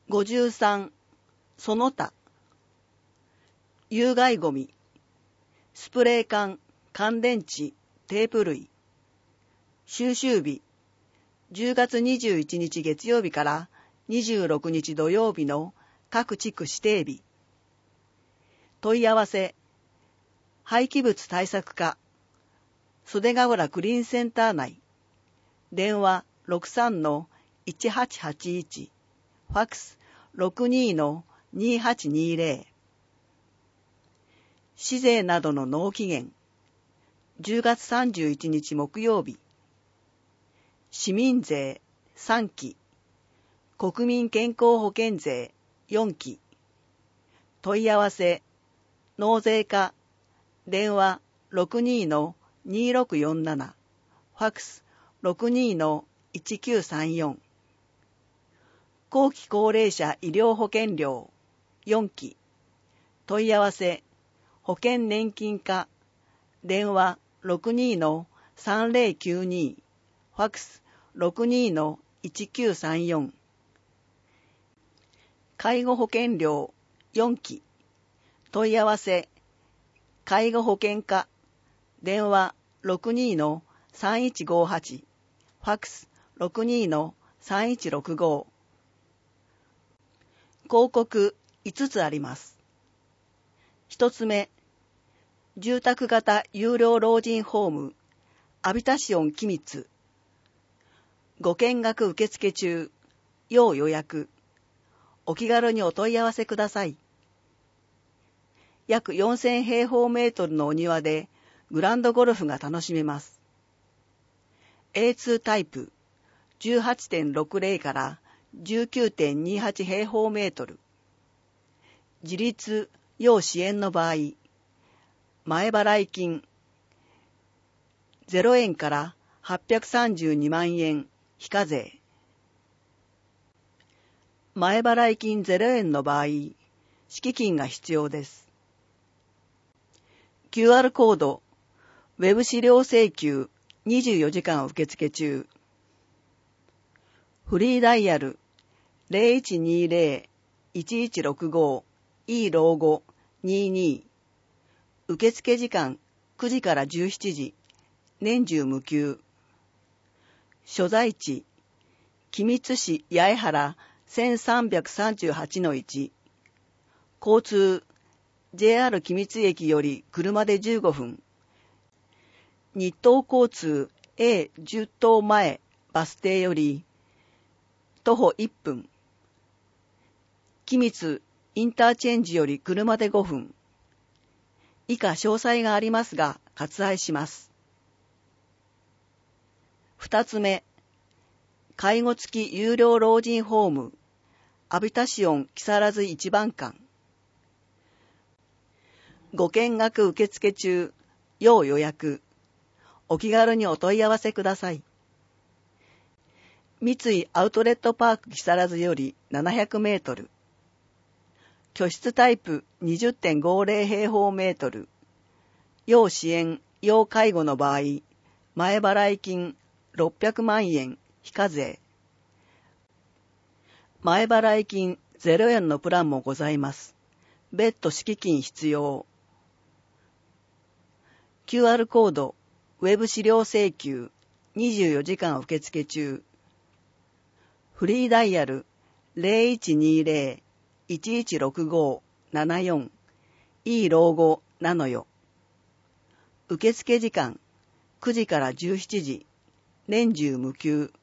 53、その他。有害ゴミ、スプレー缶、乾電池、テープ類。収集日、10月21日月曜日から26日土曜日の各地区指定日。問い合わせ、廃棄物対策課、袖ヶ浦クリーンセンター内。電話 63-1881、ファックス 62-2820。市税などの納期限、10月31日木曜日。市民税3期、国民健康保険税4期。問い合わせ、納税課、電話 62-2647、ファックス 62-1934。後期高齢者医療保険料4期。問い合わせ、保険年金課、電話 62-3092、ファックス 62-1934。介護保険料4期。問い合わせ、介護保険課、電話 62-3158、ファックス 62-3165。広告5つあります。1つ目、住宅型有料老人ホーム、アビタシオン君津。ご見学受付中、要予約。お気軽にお問い合わせください。約4000平方メートルのお庭でグランドゴルフが楽しめます。A2 タイプ 18.60 から19.28 平方メートル。自立、要支援の場合、前払い金0円から832万円非課税。前払い金0円の場合、敷金が必要です。QR コード、ウェブ資料請求24時間受付中。フリーダイヤル 0120-1165 老後22。受付時間9時から17時。年中無休。所在地、君津市八重原 1338-1。交通、JR 君津駅より車で15分。日東交通 A10 島前バス停より徒歩1分。君津インターチェンジより車で5分。以下詳細がありますが割愛します。2つ目、介護付き有料老人ホーム、アビタシオン木更津一番館。ご見学受付中、要予約。お気軽にお問い合わせください。三井アウトレットパーク木更津より700メートル。居室タイプ 20.50 平方メートル。要支援、要介護の場合、前払い金600万円非課税。前払い金0円のプランもございます。別途敷金必要。QR コード、ウェブ資料請求24時間受付中。フリーダイヤル 0120-1165-74 老後なのよ。受付時間9時から17時。年中無休。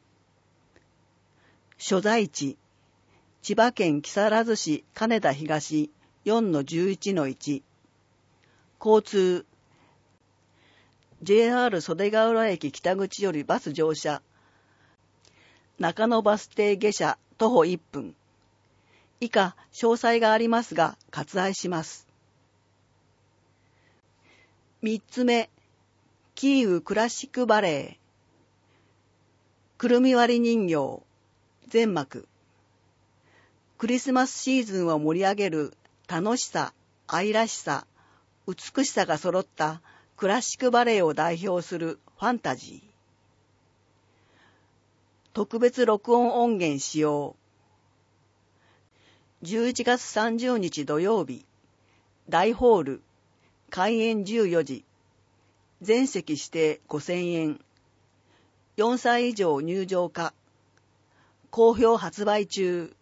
所在地、千葉県木更津市金田東 4-11-1。交通、JR 袖ヶ浦駅北口よりバス乗車。中野バス停下車徒歩1分。以下詳細がありますが割愛します。3つ目、キーウクラシックバレー。くるみ割り人形、全幕。クリスマスシーズンを盛り上げる楽しさ、愛らしさ、美しさが揃ったクラシックバレエを代表するファンタジー。特別録音音源使用。 11月30日土曜日、大ホール、開演14時、全席指定5000円、4歳以上入場可、好評発売中。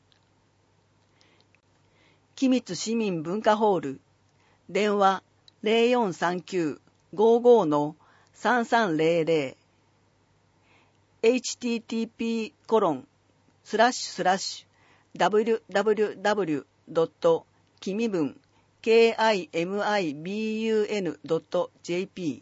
君津市民文化ホール、電話0439-55-3300 http://www.kimibun.jp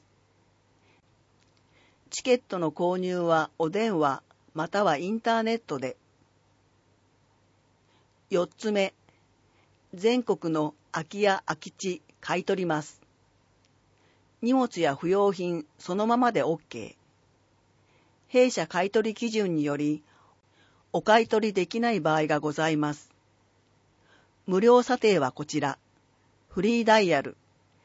チケットの購入はお電話またはインターネットで。4つ目、全国の空き家空き地買い取ります。荷物や不要品そのままで OK。弊社買取基準によりお買い取りできない場合がございます。無料査定はこちら。フリーダイヤル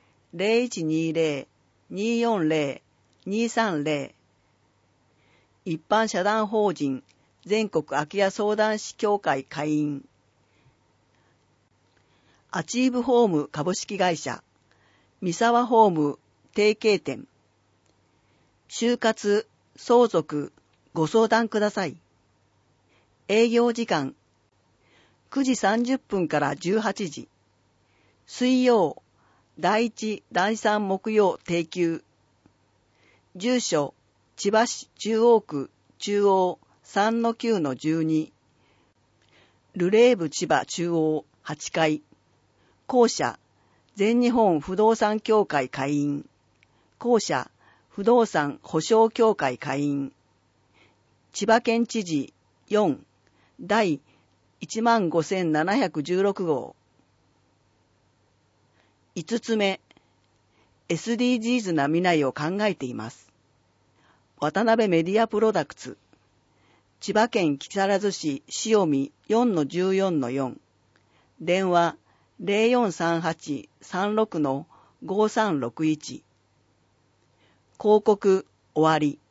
0120-240-230 一般社団法人全国空き家相談士協会会員アチーブホーム株式会社三沢ホーム提携店就活相続ご相談ください。営業時間9時30分から18時。水曜、第1、第3木曜定休。住所、千葉市中央区中央 3-9-12。ルレーブ千葉中央8階。校舎、全日本不動産協会会員。校舎、不動産保証協会会員。千葉県知事4、第15716号。5つ目、SDGs な未来を考えています。渡辺メディアプロダクツ。千葉県木更津市塩見 4-14-4。電話0438-36-5361。広告終わり。